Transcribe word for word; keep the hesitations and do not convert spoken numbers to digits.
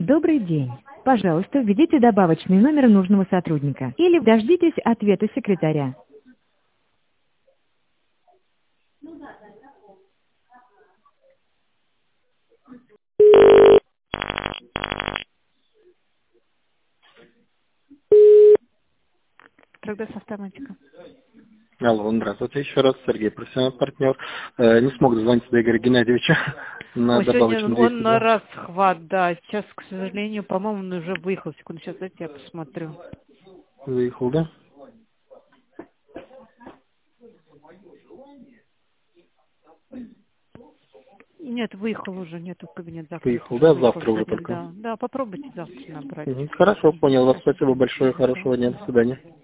Добрый день. Пожалуйста, введите добавочный номер нужного сотрудника или дождитесь ответа секретаря. Прогресс автоматика. Алло, здравствуйте еще раз, Сергей, профессиональный партнер. Э, не смог дозвониться до Игоря Геннадьевича на Ой, сегодня добавочном он двести на два. расхват, да. Сейчас, к сожалению, по-моему, он уже выехал. Секунду, сейчас дайте я посмотрю. Выехал, да? Нет, выехал уже, нету, кабинет закрыт. Выехал, Уже да? выехал Завтра уже сегодня, только. да. Да, попробуйте завтра набрать. Мгм. Хорошо, Мгм. понял вас. Спасибо. Спасибо большое. Мгм, да. Хорошего дня. До свидания.